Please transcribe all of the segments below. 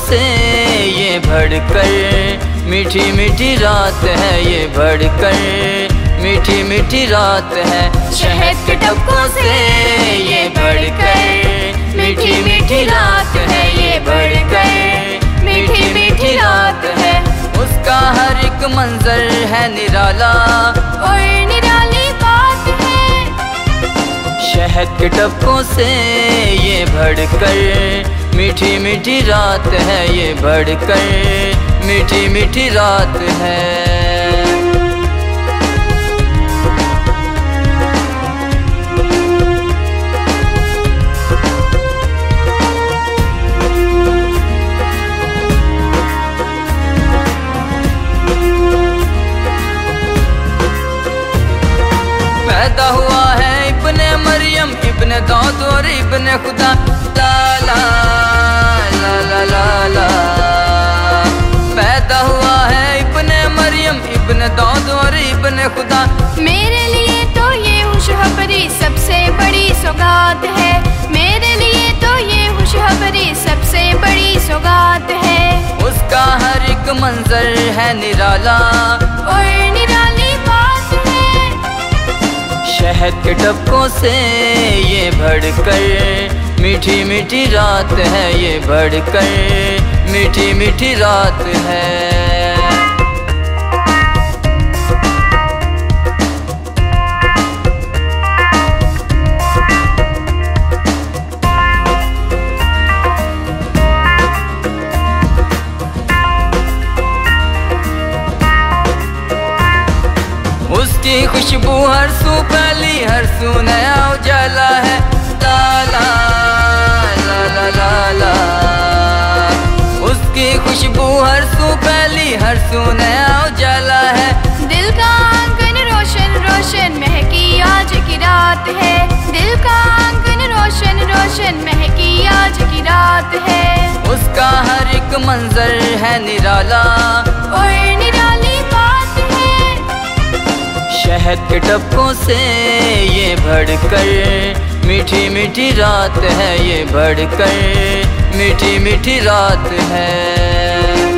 से ये भड़कर मीठी मीठी रात है, ये भड़कर मीठी मीठी रात है। शहद के टपकों से ये भड़कर मीठी मीठी रात है, ये भड़कर मीठी मीठी रात है। उसका हर एक मंजर है निराला और निराली बात है। शहद के टपकों से ये भड़कर मीठी मीठी रात है, ये भड़कर मीठी मीठी रात है। पैदा हुआ है इब्ने मरियम, इब्ने दाऊद और इब्ने खुदा। ला ला ला ला ला। पैदा हुआ है इब्ने मरियम, इब्ने दाऊद और इब्ने खुदा। मेरे लिए तो ये खुशखबरी सबसे बड़ी सौगात है। मेरे लिए तो ये खुशखबरी सबसे बड़ी सौगात है। उसका हर एक मंजर है निराला और निराली बात है। शहद के टपकों से ये भड़कर मीठी मीठी रात है, ये भड़कर मीठी मीठी रात है। उसकी खुशबू हर सू फैली, हर सू नया उजाला है। ला ला ला ला ला। उसकी खुशबू हर सू फैली, हर सू नया उजाला है। दिल का आंगन रोशन रोशन महकी आज की रात है। दिल का आंगन रोशन रोशन महकी आज की रात है। उसका हर एक मंजर है निराला और निराली बात है। शहद के टपकों से ये भड़कर मीठी मीठी रात है, ये भड़कर मीठी मीठी रात है।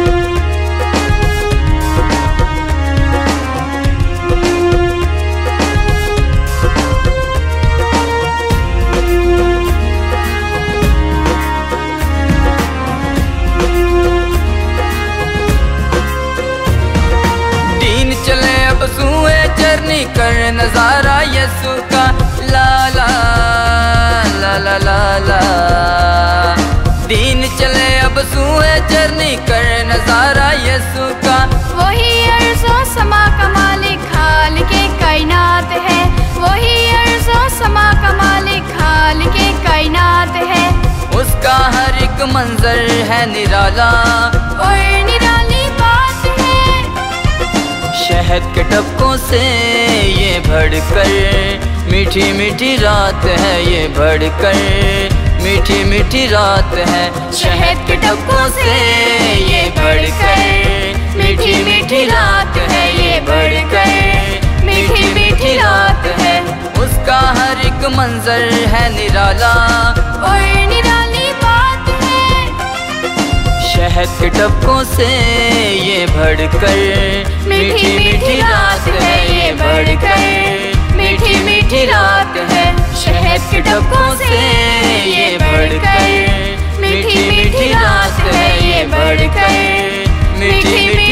दीन चले अब सुए चरनी कर नजारा यसु का। ला ला ला ला ला ला। दीन चले अब सुए चरनी कर नजारा यसु का। वही अर्ज़ो समा का मालिक खालिक़े कायनात है। वही अर्ज़ो समा का मालिक खालिक़े कायनात है। उसका हर एक मंजर है निराला और निराली बात है। शहद के टपकों से ये भड़कर मीठी मीठी रात है, ये भड़कर मीठी मीठी रात है। शहद के टपकों से ये भड़कर मीठी मीठी रात है, ये भड़कर मीठी मीठी रात है। उसका हर एक मंजर है निराला और निराली बात है। शहद के टपकों से ये भड़कर मीठी मीठी रात है, ये भड़कर मीठी मीठी रात है। शहद के टपकों से ये भड़कर मीठी मीठी रात है, ये भड़कर मीठी मीठी